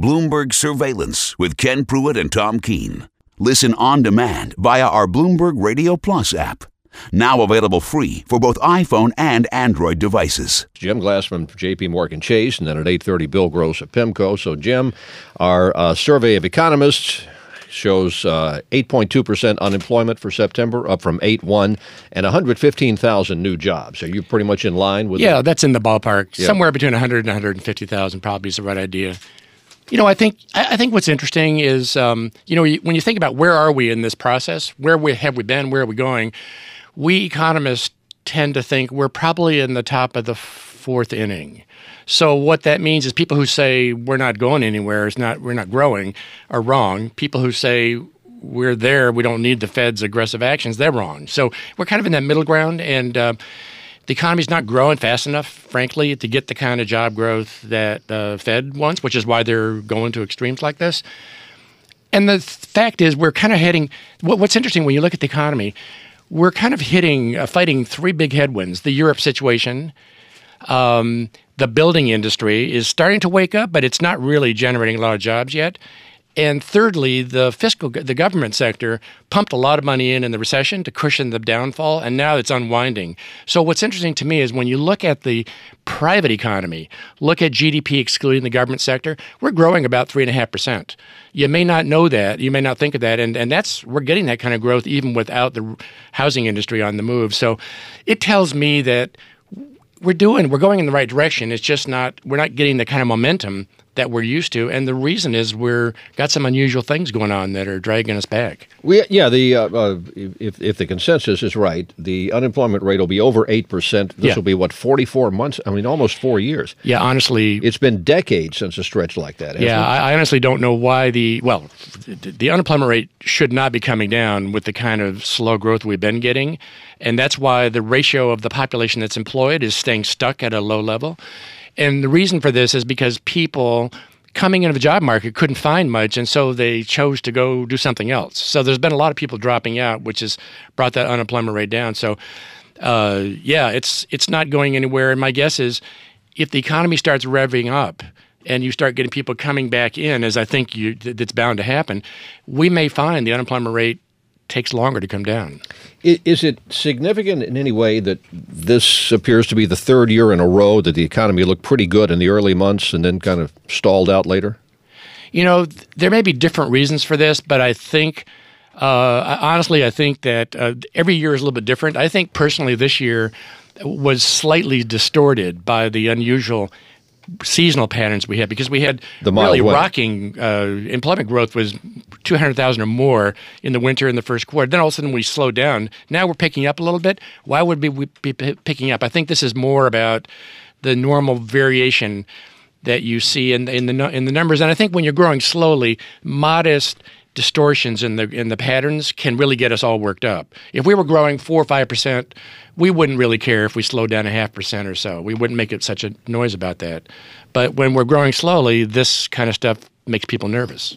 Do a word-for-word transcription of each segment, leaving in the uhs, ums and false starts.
Bloomberg Surveillance with Ken Pruitt and Tom Keene. Listen on demand via our Bloomberg Radio Plus app. Now available free for both iPhone and Android devices. Jim Glass from J P Morgan Chase, and then at eight thirty, Bill Gross at PIMCO. So, Jim, our uh, survey of economists shows uh, eight point two percent unemployment for September, up from eight point one, and one hundred fifteen thousand new jobs. Are you pretty much in line with Yeah, that? That's in the ballpark. Yeah. Somewhere between one hundred and one hundred fifty thousand probably is the right idea. You know, I think I think what's interesting is, um, you know, when you think about where are we in this process, where we, have we been, where are we going, we economists tend to think we're probably in the top of the fourth inning. So what that means is people who say we're not going anywhere, is not we're not growing, are wrong. People who say we're there, we don't need the Fed's aggressive actions, they're wrong. So we're kind of in that middle ground, and uh, the economy's not growing fast enough, frankly, to get the kind of job growth that the Fed wants, which is why they're going to extremes like this. And the fact is, we're kind of heading. What's interesting when you look at the economy, we're kind of hitting, uh, fighting three big headwinds: the Europe situation. Um, the building industry is starting to wake up, but it's not really generating a lot of jobs yet. And thirdly, the fiscal, the government sector pumped a lot of money in in the recession to cushion the downfall, and now it's unwinding. So what's interesting to me is when you look at the private economy, look at G D P excluding the government sector, we're growing about three point five percent. You may not know that, you may not think of that, and, and that's we're getting that kind of growth even without the housing industry on the move. So it tells me that we're doing, we're going in the right direction. It's just not, we're not getting the kind of momentum that we're used to, and the reason is we're got some unusual things going on that are dragging us back. We, yeah, the uh, uh, if if the consensus is right, the unemployment rate will be over eight percent. This Yeah. will be what forty-four months. I mean, almost four years. Yeah, honestly, It's been decades since a stretch like that. hasn't yeah, it? I, I honestly don't know why the well, the, the unemployment rate should not be coming down with the kind of slow growth we've been getting, and that's why the ratio of the population that's employed is staying stuck at a low level. And the reason for this is because people coming into the job market couldn't find much, and so they chose to go do something else. So there's been a lot of people dropping out, which has brought that unemployment rate down. So, uh, yeah, it's it's not going anywhere. And my guess is if the economy starts revving up and you start getting people coming back in, as I think you, that's bound to happen, we may find the unemployment rate takes longer to come down. I- Is it significant in any way that this appears to be the third year in a row that the economy looked pretty good in the early months and then kind of stalled out later? You know, th- there may be different reasons for this, but I think, uh, I- honestly, I think that uh, every year is a little bit different. I think personally this year was slightly distorted by the unusual seasonal patterns we had, because we had The mild really winter. rocking uh, employment growth was two hundred thousand or more in the winter in the first quarter. Then all of a sudden we slowed down. Now we're picking up a little bit. Why would we we be p- picking up? I think this is more about the normal variation that you see in, in the nu- in the numbers. And I think when you're growing slowly, modest distortions in the in the patterns can really get us all worked up. If we were growing four or five percent, we wouldn't really care if we slowed down a half percent or so. We wouldn't make it such a noise about that. But when we're growing slowly, this kind of stuff makes people nervous.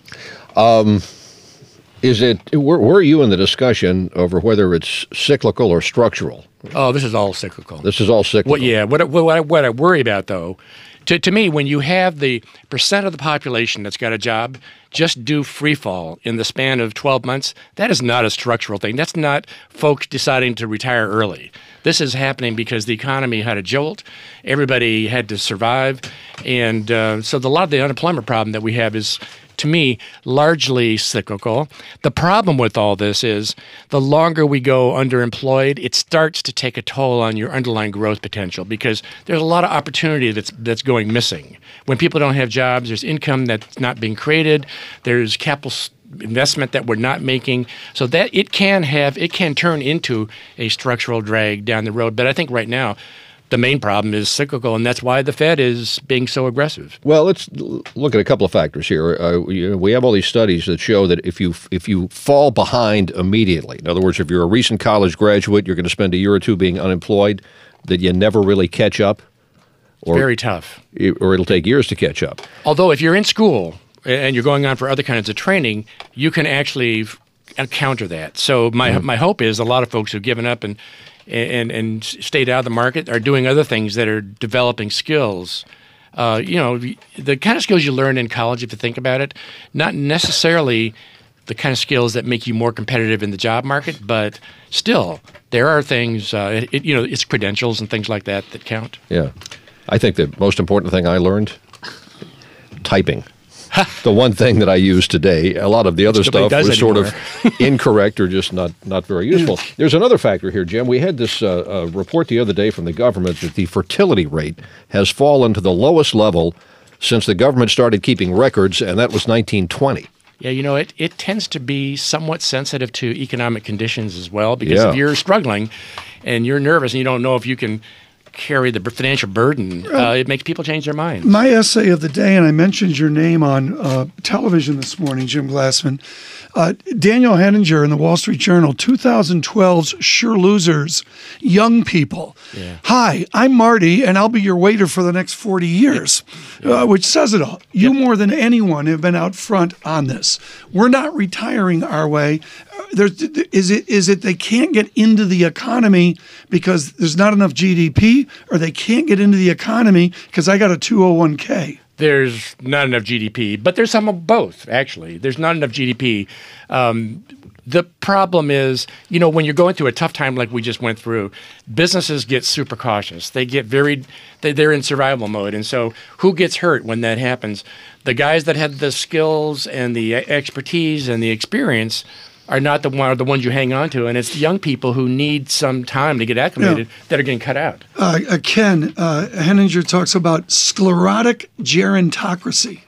Is it, where, where are you in the discussion over whether it's cyclical or structural? Oh, this is all cyclical. This is all cyclical. What, yeah, what, what, what, I, what I worry about, though, to, to me, when you have the percent of the population that's got a job just do free fall in the span of twelve months, that is not a structural thing. That's not folks deciding to retire early. This is happening because the economy had a jolt. Everybody had to survive. And uh, so the, a lot of the unemployment problem that we have is, to me, largely cyclical. The problem with all this is the longer we go underemployed, it starts to take a toll on your underlying growth potential, because there's a lot of opportunity that's that's going missing. When people don't have jobs, there's income that's not being created, there's capital investment that we're not making. So that it can have, it can turn into a structural drag down the road. But I think right now, the main problem is cyclical, and that's why the Fed is being so aggressive. Well, let's l- look at a couple of factors here. Uh, we, we have all these studies that show that if you if you fall behind immediately, in other words, if you're a recent college graduate, you're going to spend a year or two being unemployed, that you never really catch up, or Very tough. it- or it'll take years to catch up. Although if you're in school and you're going on for other kinds of training, you can actually f- counter that. So my Mm-hmm. my hope is a lot of folks who've given up and and and stayed out of the market are doing other things that are developing skills Uh, you know, the kind of skills you learn in college, if you think about it, not necessarily the kind of skills that make you more competitive in the job market, but still, there are things, uh, it, you know, it's credentials and things like that that count. Yeah. I think the most important thing I learned, typing. The one thing that I use today, a lot of the other stuff was anymore. sort of incorrect or just not, not very useful. There's another factor here, Jim. We had this uh, uh, report the other day from the government that the fertility rate has fallen to the lowest level since the government started keeping records, and that was nineteen twenty. Yeah, you know, it, it tends to be somewhat sensitive to economic conditions as well, because Yeah. if you're struggling and you're nervous and you don't know if you can carry the financial burden, uh, it makes people change their minds. My essay of the day, and I mentioned your name on uh, television this morning, Jim Glassman. Uh, Daniel Henninger in the Wall Street Journal, twenty twelve's Sure Losers, Young People. Yeah. Hi, I'm Marty, and I'll be your waiter for the next forty years, yeah. uh, which says it all. You Yep. more than anyone have been out front on this. We're not retiring our way. Uh, There's, is it is it they can't get into the economy because there's not enough G D P, or they can't get into the economy because I got a two oh one k? There's not enough G D P, but there's some of both, actually. There's not enough G D P. Um, the problem is, you know, when you're going through a tough time like we just went through, businesses get super cautious. They get very, they, they're in survival mode. And so who gets hurt when that happens? The guys that have the skills and the expertise and the experience are not the one, are the ones you hang on to, and it's the young people who need some time to get acclimated Yeah. that are getting cut out. Uh, uh, Ken, uh, Henninger talks about sclerotic gerontocracy,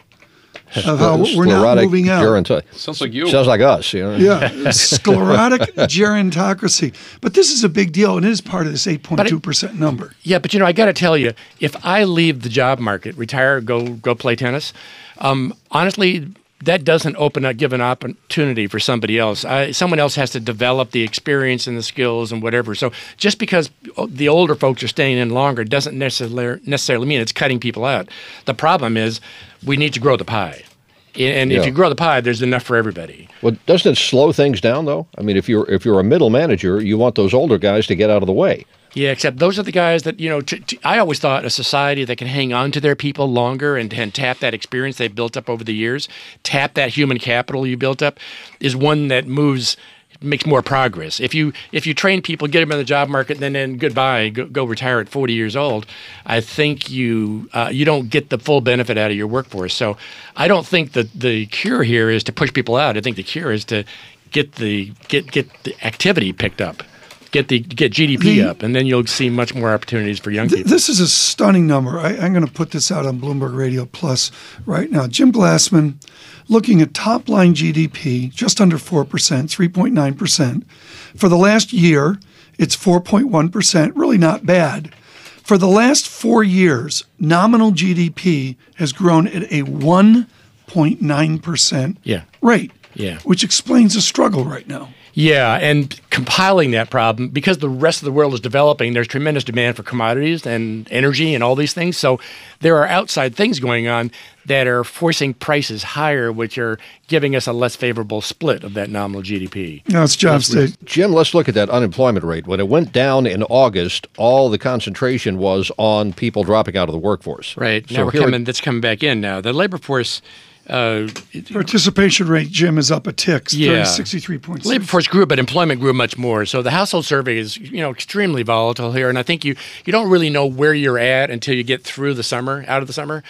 of how we're not Sclerotic moving out. geronto- Sounds like you. Sounds like us. You know? Yeah, sclerotic gerontocracy. But this is a big deal, and it is part of this eight point two percent number. Yeah, but you know, I got to tell you, if I leave the job market, retire, go go play tennis, um, honestly, that doesn't open up, give an opportunity for somebody else. I, someone else has to develop the experience and the skills and whatever. So just because the older folks are staying in longer doesn't necessarily necessarily mean it's cutting people out. The problem is we need to grow the pie. And Yeah. if you grow the pie, there's enough for everybody. Well, doesn't it slow things down, though? I mean, if you're if you're a middle manager, you want those older guys to get out of the way. Yeah, except those are the guys that, you know, t- t- I always thought a society that can hang on to their people longer and, and tap that experience they've built up over the years, tap that human capital you built up, is one that moves, makes more progress. If you if you train people, get them in the job market, and then, then goodbye, go, go retire at forty years old, I think you uh, you don't get the full benefit out of your workforce. So I don't think that the cure here is to push people out. I think the cure is to get the get get the activity picked up. Get the get G D P The- up, and then you'll see much more opportunities for young Th- people. This is a stunning number. I, I'm going to put this out on Bloomberg Radio Plus right now. Jim Glassman, looking at top line G D P, just under four percent, three point nine percent. For the last year, it's four point one percent, really not bad. For the last four years, nominal G D P has grown at a one point nine percent Yeah. rate, Yeah. which explains the struggle right now. Yeah, and compiling that problem, because the rest of the world is developing, there's tremendous demand for commodities and energy and all these things. So there are outside things going on that are forcing prices higher, which are giving us a less favorable split of that nominal G D P. Now it's job state. Jim, let's look at that unemployment rate. When it went down in August, all the concentration was on people dropping out of the workforce. Right. Now So we're here- coming, that's coming back in now. The labor force, uh, Participation rate, Jim, is up a tick, Yeah. sixty-three point six. labor force grew, but employment grew much more. So the household survey is, you know, extremely volatile here, and I think you you don't really know where you're at until you get through the summer, out of the summer.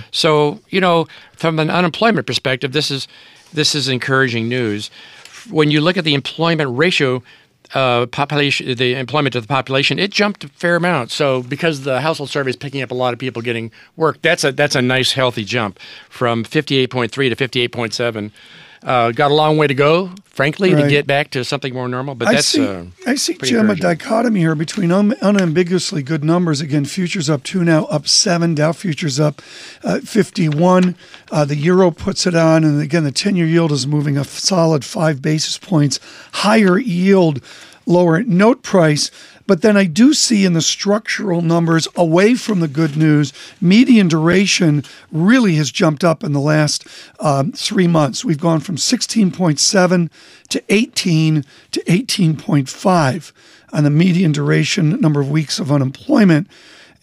So you know, from an unemployment perspective, this is this is encouraging news. When you look at the employment ratio, uh, population, the employment to the population, it jumped a fair amount. So because the household survey is picking up a lot of people getting work, that's a that's a nice healthy jump from fifty-eight point three to fifty-eight point seven. Uh, got a long way to go, frankly, Right. to get back to something more normal. But I that's see, uh, I see, pretty Jim, a encouraging. dichotomy here between un- unambiguously good numbers. Again, futures up two now, up seven. Dow futures up uh, fifty-one. Uh, the euro puts it on, and again, the ten-year yield is moving a f- solid five basis points higher yield, lower note price. But then I do see in the structural numbers, away from the good news, median duration really has jumped up in the last um, three months. We've gone from sixteen point seven to eighteen to eighteen point five on the median duration number of weeks of unemployment.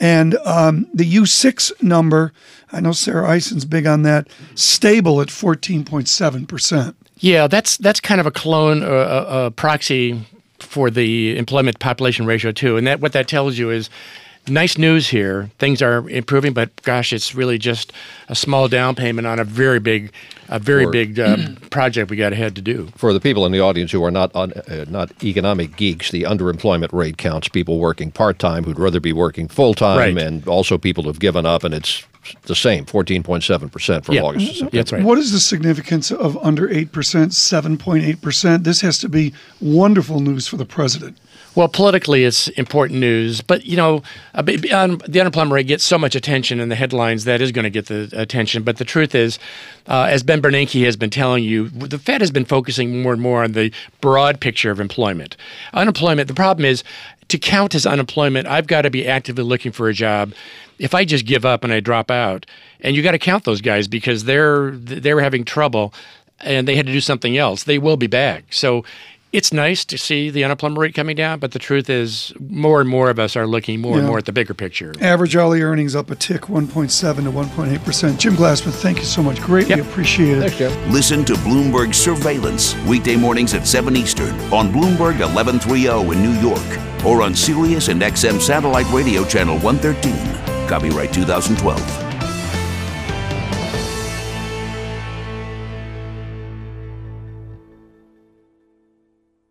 And um, the U six number, I know Sarah Eisen's big on that, stable at fourteen point seven percent. Yeah, that's that's kind of a clone, uh, a, a proxy for the employment population ratio too. And that what that tells you is nice news here. Things are improving, but gosh, it's really just a small down payment on a very big, a very For- big uh, project we got ahead to do. For the people in the audience who are not un, uh, not economic geeks, the underemployment rate counts people working part-time who'd rather be working full-time, Right. and also people who've given up, and it's the same, fourteen point seven percent from Yeah. August to September. That's right. What is the significance of under eight percent, seven point eight percent? This has to be wonderful news for the president. Well, politically, it's important news, but you know, a bit- um, the unemployment rate gets so much attention in the headlines that is going to get the attention. But the truth is, uh, as Ben Bernanke has been telling you, the Fed has been focusing more and more on the broad picture of employment. Unemployment. The problem is, to count as unemployment, I've got to be actively looking for a job. If I just give up and I drop out, and you got to count those guys because they're they were having trouble, and they had to do something else. They will be back. So. It's nice to see the unemployment rate coming down, but the truth is more and more of us are looking more and Yeah. more at the bigger picture. Average hourly earnings up a tick, one point seven to one point eight percent. Jim Glassman, thank you so much. Greatly Yep. appreciate it. Thanks, Jim. Listen to Bloomberg Surveillance weekday mornings at seven Eastern on Bloomberg eleven thirty in New York or on Sirius and X M satellite radio channel one thirteen. Copyright two thousand twelve.